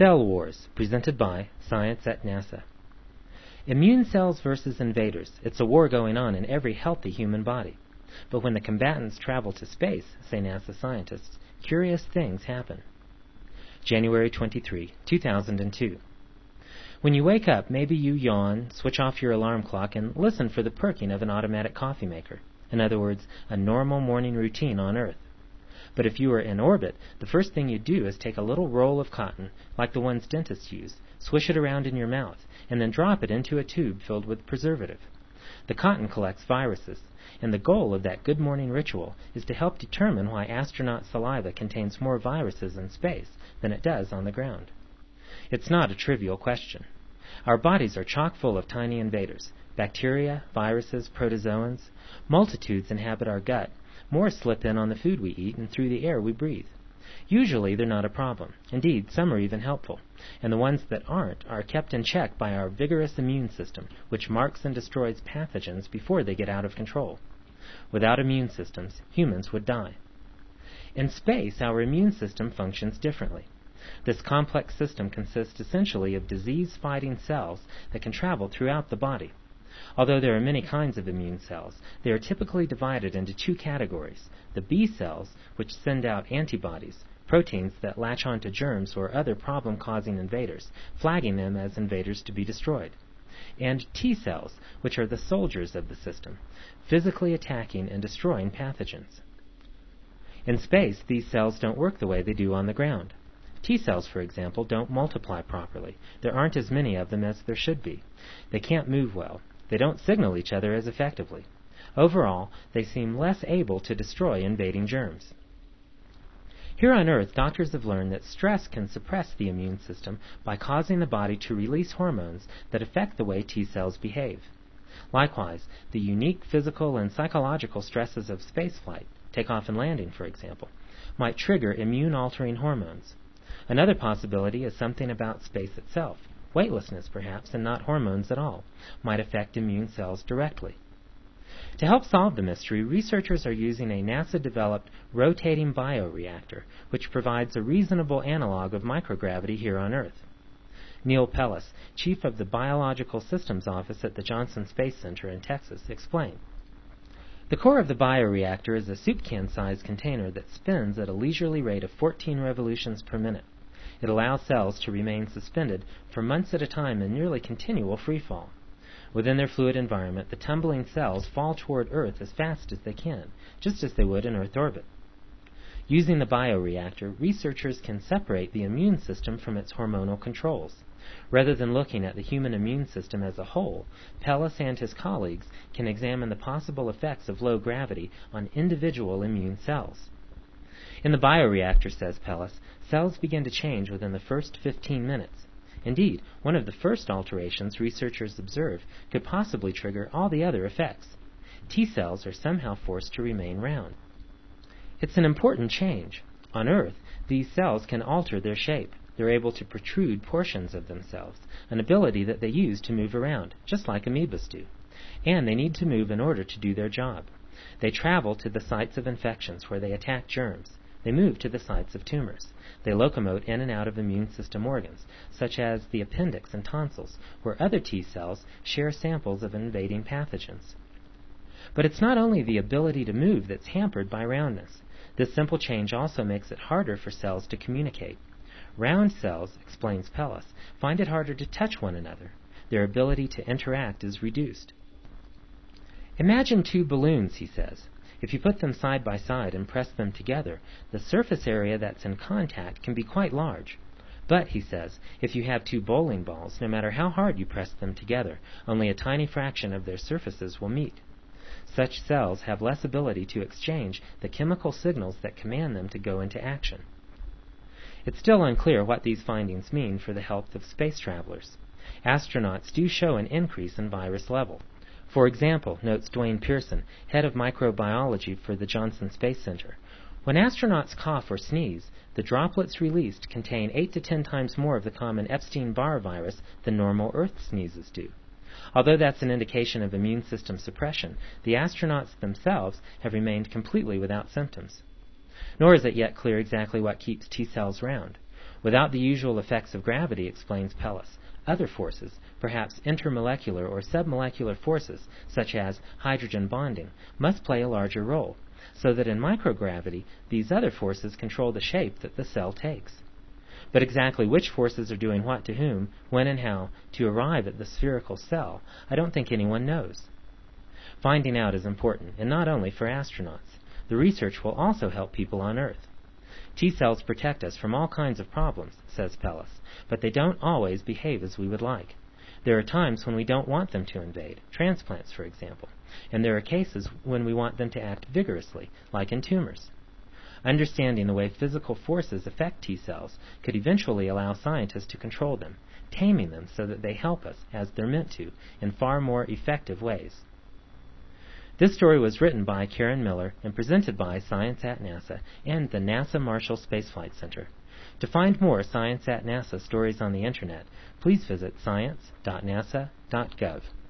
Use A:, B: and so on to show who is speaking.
A: Cell Wars, presented by Science at NASA. Immune cells versus invaders. It's a war going on in every healthy human body. But when the combatants travel to space, say NASA scientists, curious things happen. January 23, 2002. When you wake up, maybe you yawn, switch off your alarm clock, and listen for the perking of an automatic coffee maker. In other words, a normal morning routine on Earth. But if you were in orbit, the first thing you'd do is take a little roll of cotton, like the ones dentists use, swish it around in your mouth, and then drop it into a tube filled with preservative. The cotton collects viruses, and the goal of that good morning ritual is to help determine why astronaut saliva contains more viruses in space than it does on the ground. It's not a trivial question. Our bodies are chock full of tiny invaders. Bacteria, viruses, protozoans. Multitudes inhabit our gut. More slip in on the food we eat and through the air we breathe. Usually they're not a problem. Indeed, some are even helpful. And the ones that aren't are kept in check by our vigorous immune system, which marks and destroys pathogens before they get out of control. Without immune systems, humans would die. In space, our immune system functions differently. This complex system consists essentially of disease-fighting cells that can travel throughout the body. Although there are many kinds of immune cells, they are typically divided into two categories: the B cells, which send out antibodies, proteins that latch onto germs or other problem-causing invaders, flagging them as invaders to be destroyed, and T cells, which are the soldiers of the system, physically attacking and destroying pathogens. In space, these cells don't work the way they do on the ground. T cells, for example, don't multiply properly. There aren't as many of them as there should be. They can't move well. They don't signal each other as effectively. Overall, they seem less able to destroy invading germs. Here on Earth, doctors have learned that stress can suppress the immune system by causing the body to release hormones that affect the way T cells behave. Likewise, the unique physical and psychological stresses of spaceflight, takeoff and landing, for example, might trigger immune-altering hormones. Another possibility is something about space itself. Weightlessness, perhaps, and not hormones at all, might affect immune cells directly. To help solve the mystery, researchers are using a NASA-developed rotating bioreactor, which provides a reasonable analog of microgravity here on Earth. Neil Pellis, chief of the Biological Systems Office at the Johnson Space Center in Texas, explained. The core of the bioreactor is a soup can-sized container that spins at a leisurely rate of 14 revolutions per minute. It allows cells to remain suspended for months at a time in nearly continual freefall. Within their fluid environment, the tumbling cells fall toward Earth as fast as they can, just as they would in Earth orbit. Using the bioreactor, researchers can separate the immune system from its hormonal controls. Rather than looking at the human immune system as a whole, Pellis and his colleagues can examine the possible effects of low gravity on individual immune cells. In the bioreactor, says Pellis, cells begin to change within the first 15 minutes. Indeed, one of the first alterations researchers observe could possibly trigger all the other effects. T cells are somehow forced to remain round. It's an important change. On Earth, these cells can alter their shape. They're able to protrude portions of themselves, an ability that they use to move around, just like amoebas do. And they need to move in order to do their job. They travel to the sites of infections where they attack germs. They move to the sites of tumors. They locomote in and out of immune system organs, such as the appendix and tonsils, where other T cells share samples of invading pathogens. But it's not only the ability to move that's hampered by roundness. This simple change also makes it harder for cells to communicate. Round cells, explains Pellis, find it harder to touch one another. Their ability to interact is reduced. Imagine two balloons, he says. If you put them side by side and press them together, the surface area that's in contact can be quite large. But, he says, if you have two bowling balls, no matter how hard you press them together, only a tiny fraction of their surfaces will meet. Such cells have less ability to exchange the chemical signals that command them to go into action. It's still unclear what these findings mean for the health of space travelers. Astronauts do show an increase in virus level. For example, notes Dwayne Pearson, head of microbiology for the Johnson Space Center, when astronauts cough or sneeze, the droplets released contain 8 to 10 times more of the common Epstein-Barr virus than normal Earth sneezes do. Although that's an indication of immune system suppression, the astronauts themselves have remained completely without symptoms. Nor is it yet clear exactly what keeps T cells round. Without the usual effects of gravity, explains Pellis, other forces, perhaps intermolecular or submolecular forces, such as hydrogen bonding, must play a larger role, so that in microgravity these other forces control the shape that the cell takes. But exactly which forces are doing what to whom, when and how, to arrive at the spherical cell, I don't think anyone knows. Finding out is important, and not only for astronauts. The research will also help people on Earth. T-cells protect us from all kinds of problems, says Pellis, but they don't always behave as we would like. There are times when we don't want them to invade, transplants for example, and there are cases when we want them to act vigorously, like in tumors. Understanding the way physical forces affect T-cells could eventually allow scientists to control them, taming them so that they help us, as they're meant to, in far more effective ways. This story was written by Karen Miller and presented by Science at NASA and the NASA Marshall Space Flight Center. To find more Science at NASA stories on the Internet, please visit science.nasa.gov.